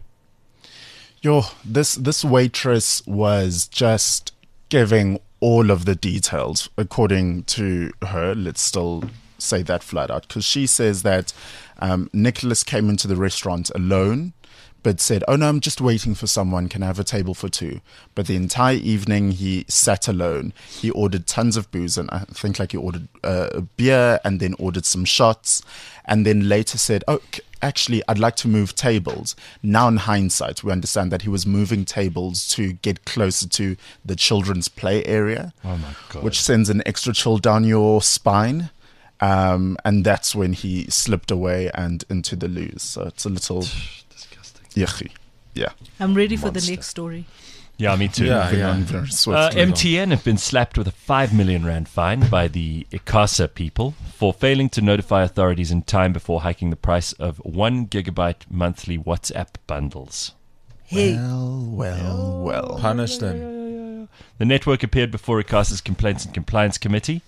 Yo, this this waitress was just giving all of the details according to her. Let's still say that flat out, because she says that um, Nicholas came into the restaurant alone, but said, oh no, I'm just waiting for someone, can I have a table for two? But the entire evening he sat alone. He ordered tons of booze, and I think like he ordered uh, a beer and then ordered some shots, and then later said, oh, c- actually, I'd like to move tables. Now in hindsight, we understand that he was moving tables to get closer to the children's play area, Oh my God. which sends an extra chill down your spine. Um, and that's when he slipped away and into the loo. So it's a little Disgusting. yucky. Yeah. I'm ready for the Monster. next story. Yeah, me too. Yeah, Moving yeah. on very Uh, swiftly. M T N have been slapped with a five million rand fine by the ICASA people for failing to notify authorities in time before hiking the price of one gigabyte monthly WhatsApp bundles. Hey, Well, well, well. Punish them. The network appeared before ICASA's Complaints and Compliance Committee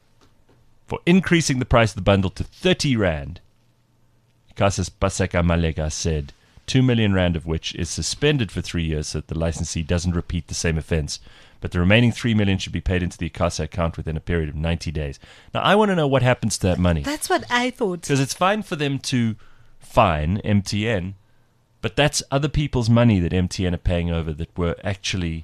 for increasing the price of the bundle to thirty rand. ICASA's Paseka Malega said two million rand of which is suspended for three years so that the licensee doesn't repeat the same offence. But the remaining three million should be paid into the ICASA account within a period of ninety days. Now, I want to know what happens to that money. that's what I thought. Because it's fine for them to fine M T N, but that's other people's money that M T N are paying over that were actually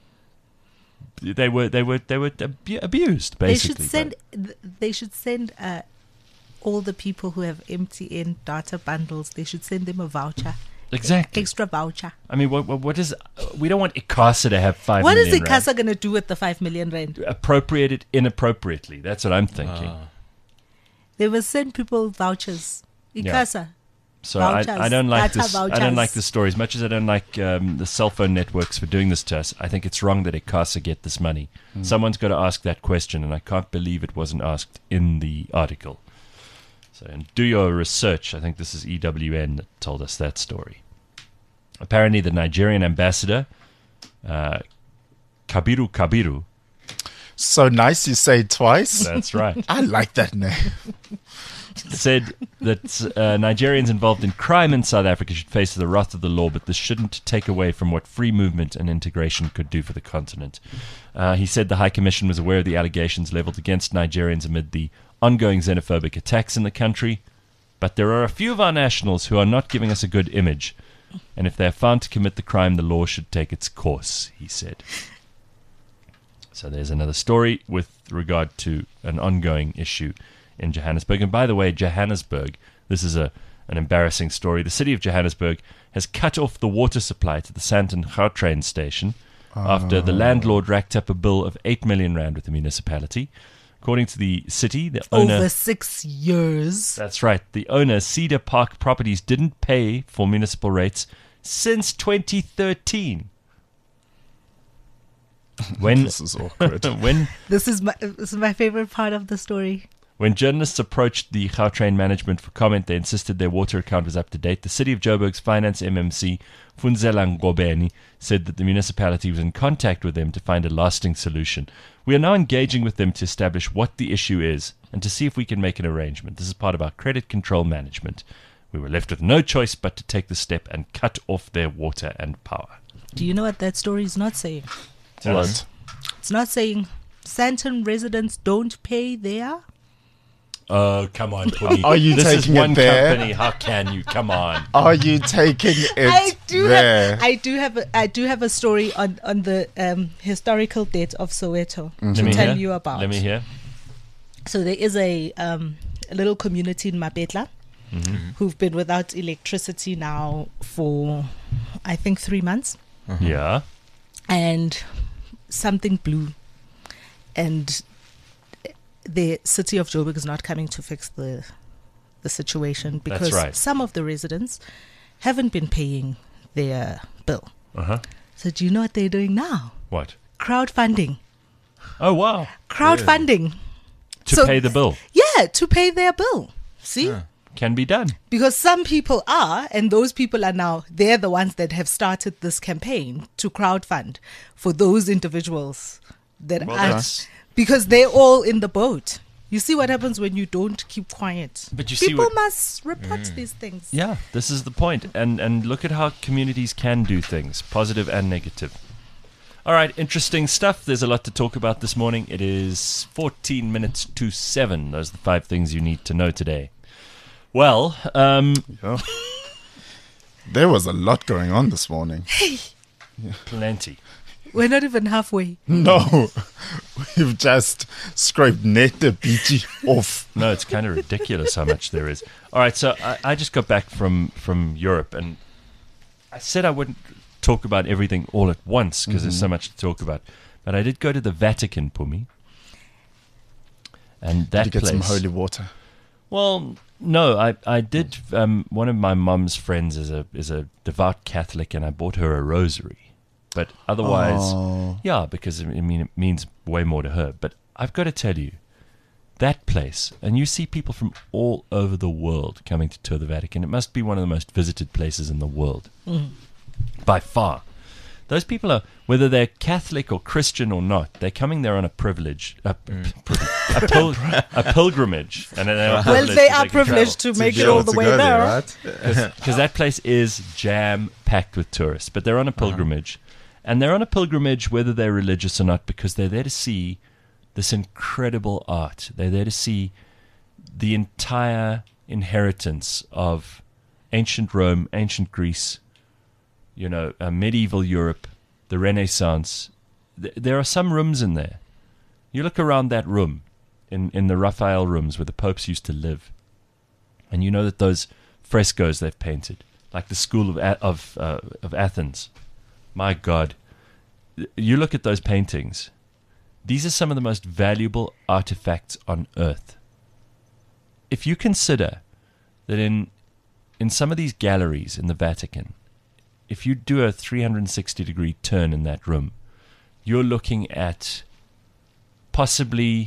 they were they were they were abu- abused They basically. should send. th- They should send uh, all the people who have M T N data bundles. They should send them a voucher, But- exactly. extra voucher. I mean, what what, what is? We don't want ICASA to have five. What is million rand. ICASA going to do with the five million rand? Appropriate it inappropriately. That's what I'm thinking. Ah. They will send people vouchers. ICASA. So I, Vouchers, I don't like data this. I don't vouchers. like this story as much as I don't like um, the cell phone networks for doing this to us. I think it's wrong that ICASA get this money. Someone's got to ask that question, and I can't believe it wasn't asked in the article. So, and do your research. I think this is E W N that told us that story. Apparently, the Nigerian ambassador, uh, Kabiru Kabiru. So nice you say it twice. That's right. I like that name. Said that uh, Nigerians involved in crime in South Africa should face the wrath of the law, but this shouldn't take away from what free movement and integration could do for the continent. Uh, he said the High Commission was aware of the allegations leveled against Nigerians amid the ongoing xenophobic attacks in the country, but there are a few of our nationals who are not giving us a good image, and if they are found to commit the crime, the law should take its course, he said. So there's another story with regard to an ongoing issue in Johannesburg. And by the way, Johannesburg, this is a an embarrassing story. The city of Johannesburg has cut off the water supply to the Sandton Gautrain station after the landlord racked up a bill of eight million rand with the municipality. According to the city, the owner... Over six years. That's right. The owner, Cedar Park Properties, didn't pay for municipal rates since twenty thirteen. When, This is awkward. when This is my this is my favorite part of the story. When journalists approached the Gautrain management for comment, they insisted their water account was up to date. The City of Joburg's finance M M C, Funzela Ngobeni, said that the municipality was in contact with them to find a lasting solution. We are now engaging with them to establish what the issue is and to see if we can make an arrangement. This is part of our credit control management. We were left with no choice but to take the step and cut off their water and power. Do you know what that story is not saying? What? It's not saying Sandton residents don't pay their... Oh, come on, Pumi. Are you this taking is it one there? company. How can you? Come on. Are you taking it I do there? have I do have a, I do have a story on on the um, historical debt of Soweto Let to me tell hear. you about. Let me hear. So there is a um, a little community in Mapetla Mm-hmm. who've been without electricity now for I think three months, Yeah. and something blew, and the city of Joburg is not coming to fix the the situation because right. some of the residents haven't been paying their bill. Uh-huh. So do you know what they're doing now? What? Crowdfunding. Oh, wow. Crowdfunding. To So- pay the bill. Yeah, to pay their bill. See? Yeah. Can be done. Because some people are, and those people are now, they're the ones that have started this campaign to crowdfund for those individuals that Well, are, that's- because they're all in the boat. You see what happens when you don't keep quiet. But you see people what- must report these things. Yeah, this is the point. And and look at how communities can do things, positive and negative. All right, interesting stuff. There's a lot to talk about this morning. It is fourteen minutes to seven. Those are the five things you need to know today. Well, um, Yeah. There was a lot going on this morning. plenty. We're not even halfway. No, we've just scraped net the beachy off. No, it's kind of ridiculous how much there is. All right, so I, I just got back from, from Europe, and I said I wouldn't talk about everything all at once because there's so much to talk about. But I did go to the Vatican, Pumi. And that Did you get place, some holy water? Well, no, I I did. Um, one of my mum's friends is a is a devout Catholic, and I bought her a rosary. But otherwise, Oh. yeah, because I mean it means way more to her. But I've got to tell you, that place, and you see people from all over the world coming to tour the Vatican. It must be one of the most visited places in the world, by far. Those people are, whether they're Catholic or Christian or not, they're coming there on a privilege, a, pri- a, pil- a pilgrimage. And they're Well, privileged they that are can privileged travel. to make be it able all the to way go there. right? Because that place is jam-packed with tourists. But they're on a pilgrimage. And they're on a pilgrimage whether they're religious or not, because they're there to see this incredible art. They're there to see the entire inheritance of ancient Rome, ancient Greece, you know, uh, medieval Europe, the Renaissance. Th- there are some rooms in there. You look around that room, in, in the Raphael rooms where the popes used to live, and you know that those frescoes they've painted, like the School of A- of uh, of Athens. My God, you look at those paintings. These are some of the most valuable artifacts on earth. If you consider that in in some of these galleries in the Vatican, if you do a three hundred sixty degree turn in that room, you're looking at possibly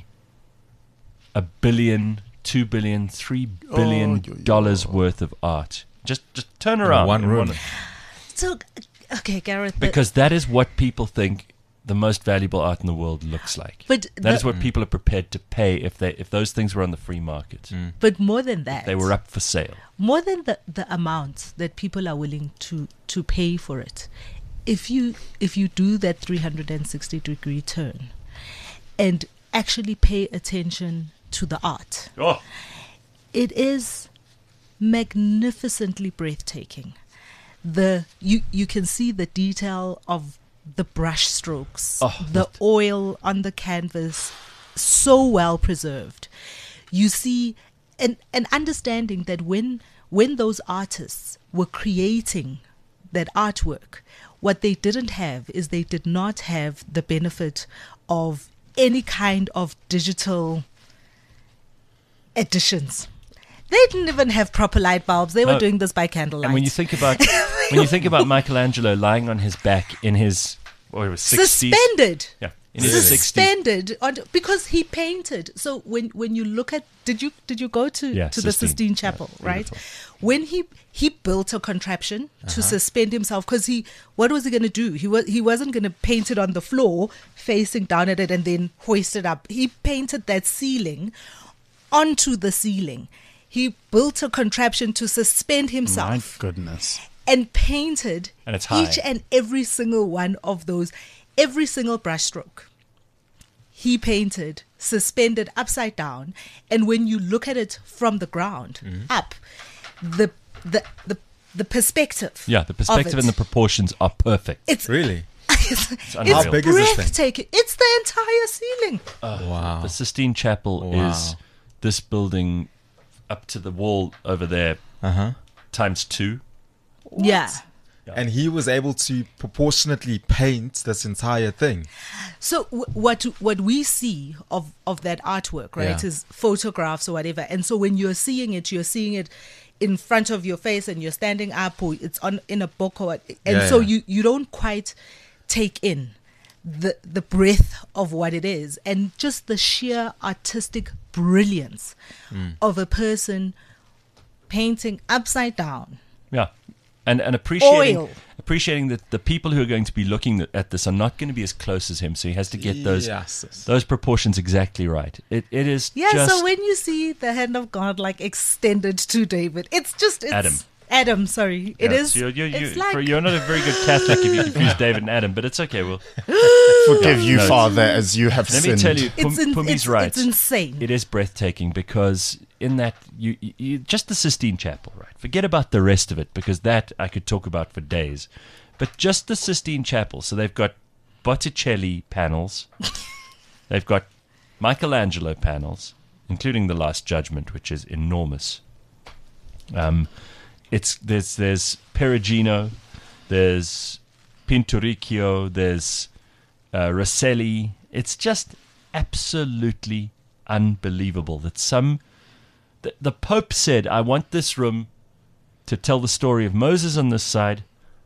a billion, two billion, three billion yo, yo. dollars worth of art. Just just turn around one in room. So, okay, Gareth. but- because that is what people think the most valuable art in the world looks like. But that is the- what people are prepared to pay if they if those things were on the free market. but more than that, They were up for sale. more than the, the amount that people are willing to, to pay for it. If you if you do that three hundred sixty degree turn and actually pay attention to the art, Oh, it is magnificently breathtaking. The you you can see the detail of the brush strokes, Oh, the oil on the canvas, so well preserved. You see an an understanding that when when those artists were creating that artwork, what they didn't have is they did not have the benefit of any kind of digital editions. They didn't even have proper light bulbs. They were No. doing this by candlelight. and when you think about when you think about Michelangelo lying on his back in his what it was sixties, suspended. yeah, in his sixties. Suspended on because he painted. So when when you look at did you did you go to Yeah, to the Sistine. Sistine Chapel, Yeah, right? beautiful. When he he built a contraption Uh-huh. to suspend himself because he what was he going to do? He was he wasn't going to paint it on the floor facing down at it and then hoist it up. He painted that ceiling onto the ceiling. He built a contraption to suspend My himself goodness. and painted And it's high. each and every single one of those, every single brushstroke. He painted suspended upside down, and when you look at it from the ground Mm-hmm. up, the the the the perspective. Yeah, the perspective of and it, the proportions are perfect. it's Really? it's, unreal. it's How big is this thing? breathtaking. It's the entire ceiling. Wow. The Sistine Chapel Wow. is this building up to the wall over there Uh huh. times two. Yeah. And he was able to proportionately paint this entire thing. So w- what what we see of, of that artwork, right, Yeah. is photographs or whatever. And so when you're seeing it, you're seeing it in front of your face, and you're standing up, or it's on in a book, or and Yeah, so yeah. you, you don't quite take in the the breadth of what it is, and just the sheer artistic brilliance Hmm. of a person painting upside down. Yeah. And and appreciating Oil. appreciating that the people who are going to be looking at this are not going to be as close as him, so he has to get those Yes. those proportions exactly right. It it is Yeah, just so when you see the hand of God like extended to David, it's just it's Adam. Adam, sorry, it yeah, is. so you're, you're, it's you're, like you're not a very good Catholic if you confuse David and Adam, but it's okay. Well, Forgive you, no. Father, as you have let sinned. me tell you, Pum, it's, in, Pumi's it's, right. it's insane. It is breathtaking because in that you, you, you just the Sistine Chapel, right? Forget about the rest of it because that I could talk about for days. But just the Sistine Chapel. So they've got Botticelli panels, they've got Michelangelo panels, including the Last Judgment, which is enormous. Um, it's there's there's Perugino, there's Pinturicchio, there's uh, Rosselli. It's just absolutely unbelievable that some the, the Pope said, I want this room to tell the story of Moses on this side,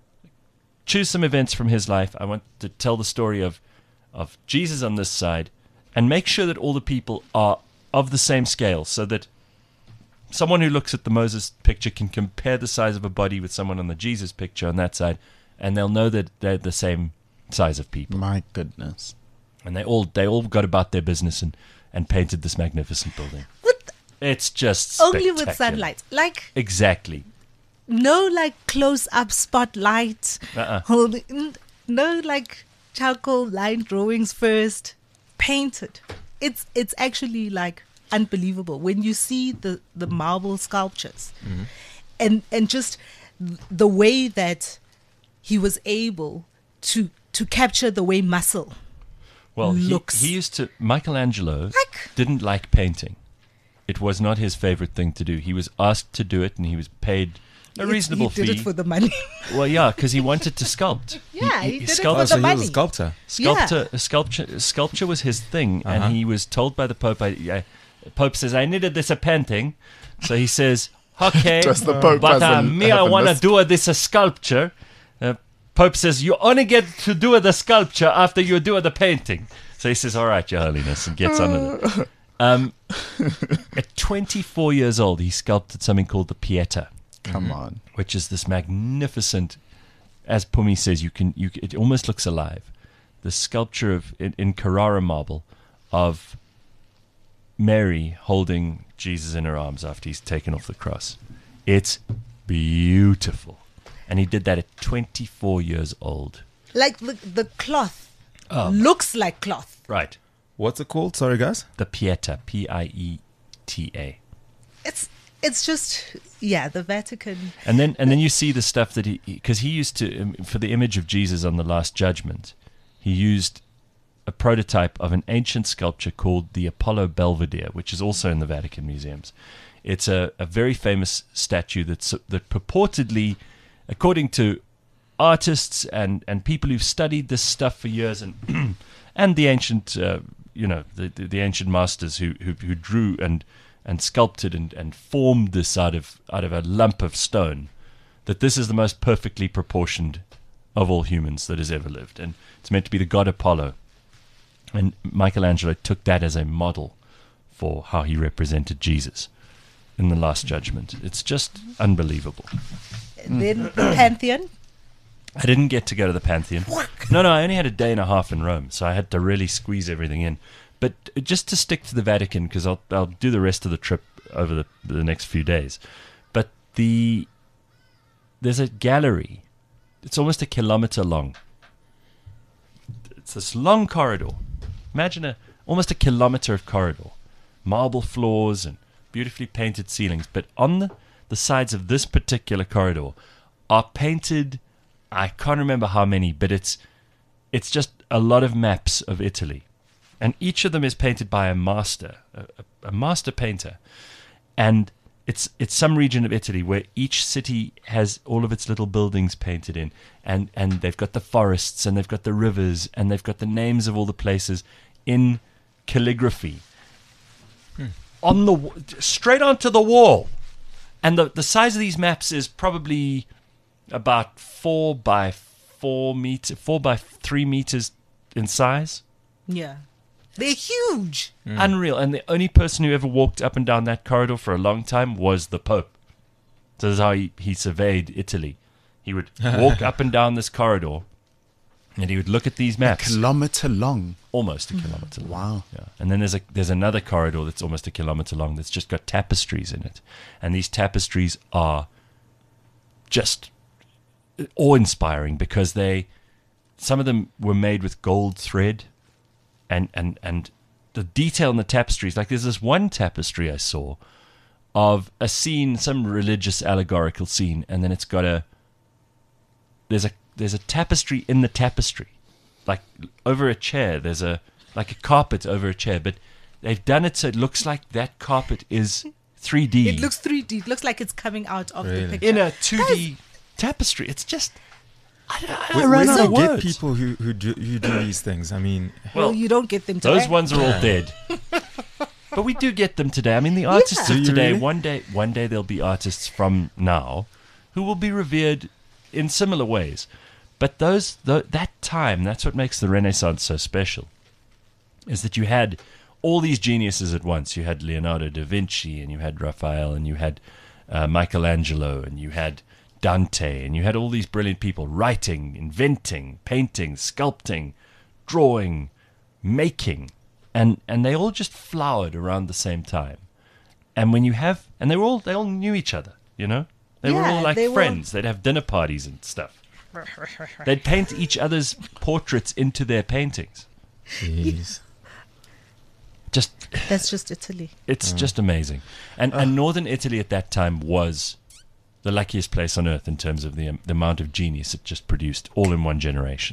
choose some events from his life, I want to tell the story of of Jesus on this side, and make sure that all the people are of the same scale, so that someone who looks at the Moses picture can compare the size of a body with someone on the Jesus picture on that side, and they'll know that they're the same size of people. My goodness. And they all they all got about their business and, and painted this magnificent building. With, It's just only with spectacular. sunlight. Like, Exactly. no, like, close-up spotlight. Uh-uh. Holding, n- no, like, charcoal line drawings first. Painted. It's it's actually, like, unbelievable. When you see the, the marble sculptures and and just the way that he was able to to capture the way muscle Well, he, looks. he used to Michelangelo Like- didn't like painting. It was not his favorite thing to do. He was asked to do it, and he was paid a It's- reasonable he did fee. it for the money. Well, yeah, because he wanted to sculpt. Yeah, he did it sculpt- for Oh, so the he was money. a sculptor. Sculptor, sculpture, sculpture was his thing, Uh-huh. and he was told by the Pope. I, I, Pope says, "I needed this a painting," so he says, "Okay, Just the Pope but uh, hasn't- me, I haven't want to missed- do this a sculpture." Uh, Pope says, "You only get to do the sculpture after you do the painting." So he says, "All right, Your Holiness," and gets on with it. Um, at twenty-four years old, he sculpted something called the Pieta, Come on. which is this magnificent, as Pumi says, you can you it almost looks alive. The sculpture of in, in Carrara marble of Mary holding Jesus in her arms after he's taken off the cross. It's beautiful, and he did that at twenty-four years old. Like the the cloth Oh. looks like cloth. Right, What's it called? Sorry, guys. the Pieta, P I E T A. It's it's just yeah, the Vatican. And then and then you see the stuff that he because he used to um, for the image of Jesus on the Last Judgment, he used a prototype of an ancient sculpture called the Apollo Belvedere, which is also in the Vatican museums. It's a, a very famous statue that's that purportedly, according to artists and, and people who've studied this stuff for years and and the ancient uh, you know the, the the ancient masters who who, who drew and and sculpted and, and formed this out of out of a lump of stone, that this is the most perfectly proportioned of all humans that has ever lived, and it's meant to be the god Apollo. And Michelangelo took that as a model for how he represented Jesus in the Last Judgment. It's just unbelievable. Then the Pantheon. I didn't get to go to the Pantheon. No, no, I only had a day and a half in Rome, so I had to really squeeze everything in. But just to stick to the Vatican, because I'll I'll do the rest of the trip over the the next few days. But the there's a gallery. It's almost a kilometer long. It's this long corridor. Imagine a almost a kilometer of corridor, marble floors and beautifully painted ceilings. But on the, the sides of this particular corridor are painted, I can't remember how many, but it's it's just a lot of maps of Italy. And each of them is painted by a master, a, a, a master painter. And it's it's some region of Italy where each city has all of its little buildings painted in. And, and they've got the forests, and they've got the rivers, and they've got the names of all the places in calligraphy. Hmm. On the w- straight onto the wall. And the, the size of these maps is probably about four by four meter, four by three meters in size. Yeah. They're huge. Mm. Unreal. And the only person who ever walked up and down that corridor for a long time was the Pope. So this is how he, he surveyed Italy. He would walk up and down this corridor, and he would look at these maps. A kilometer long. Almost a kilometer long. Wow. Yeah. And then there's a there's another corridor that's almost a kilometer long that's just got tapestries in it. And these tapestries are just awe-inspiring because they, some of them were made with gold thread, and, and, and the detail in the tapestries, like there's this one tapestry I saw of a scene, some religious allegorical scene, and then it's got a, there's a there's a tapestry in the tapestry, like over a chair. There's a like a carpet over a chair, but they've done it so it looks like that carpet is three D. It looks three D. It looks like it's coming out of Really? the picture. in a two D tapestry. It's just I, I, I Where, run where out do of you get words. people who who do, who do these things? I mean, Well, you don't get them today. Those ones are all dead. But we do get them today. I mean, the artists Yeah. of Do you today, really? one day, one day there'll be artists from now who will be revered in similar ways. But those, th- that time, that's what makes the Renaissance so special, is that you had all these geniuses at once. You had Leonardo da Vinci, and you had Raphael, and you had uh, Michelangelo, and you had Dante, and you had all these brilliant people writing, inventing, painting, sculpting, drawing, making. And and they all just flowered around the same time. And when you have, and they were all, they all knew each other, you know? They were Yeah, all like they were- friends. They'd have dinner parties and stuff. They'd paint each other's portraits into their paintings. jeez. Just, That's just Italy. it's just amazing. And and northern Italy at that time was the luckiest place on earth in terms of the, um, the amount of genius it just produced all in one generation.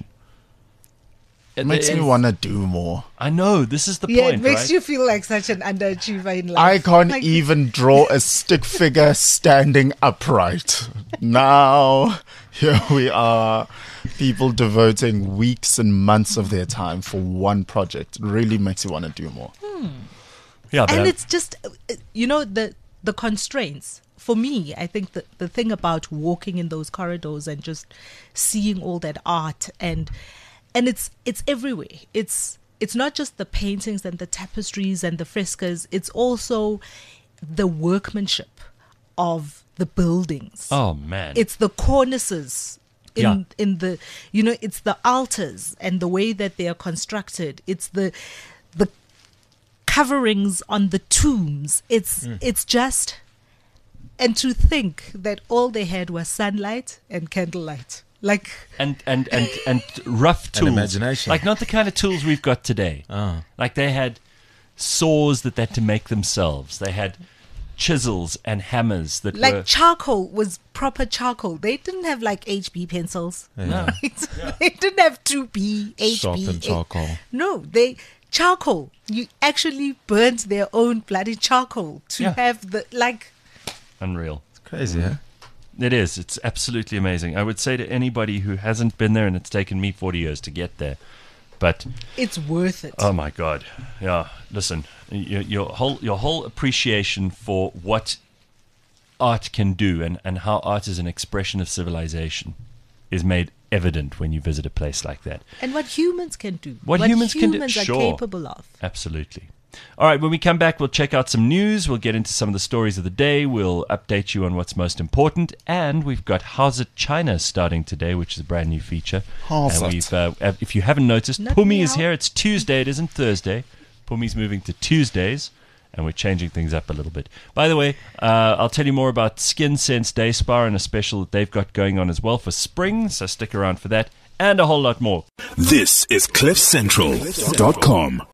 It makes me It's- want to do more. I know, this is the Yeah, point, it makes right? you feel like such an underachiever in life. I can't Like, even draw a stick figure standing upright. Now, here we are, people devoting weeks and months of their time for one project. It really makes you want to do more. yeah, but and I'm- it's just, uh, you know, the the constraints. For me, I think the, the thing about walking in those corridors and just seeing all that art and and it's it's everywhere. It's it's not just the paintings and the tapestries and the frescoes. It's also the workmanship of the buildings. oh, man. It's the cornices in Yeah. in the you know it's the altars and the way that they are constructed. It's the the coverings on the tombs. It's it's just, and to think that all they had was sunlight and candlelight. Like and and and and rough tools, imagination. like not the kind of tools we've got today. Ah. Like they had saws that they had to make themselves. They had chisels and hammers that like were charcoal was proper charcoal. They didn't have like H B pencils. no. Right? They didn't have two B, H B. Sharpened charcoal. No, they charcoal. You actually burnt their own bloody charcoal to Yeah. have the like. unreal. It's crazy, huh? It is. It's absolutely amazing. I would say to anybody who hasn't been there, and it's taken me forty years to get there, but It's worth it. oh my god, yeah. Listen, your, your whole your whole appreciation for what art can do and, and how art is an expression of civilization is made evident when you visit a place like that. And what humans can do. What humans can do, humans are sure. capable of. Absolutely. All right, when we come back, we'll check out some news. We'll get into some of the stories of the day. We'll update you on what's most important. And we've got How's It China starting today, which is a brand new feature. How's and it? we've, uh, if you haven't noticed, Not Pumi me is out. here. It's Tuesday. It isn't Thursday. Pumi's moving to Tuesdays, and we're changing things up a little bit. By the way, uh, I'll tell you more about Skin Sense Day Spa and a special that they've got going on as well for spring, so stick around for that, and a whole lot more. This is cliff central dot com.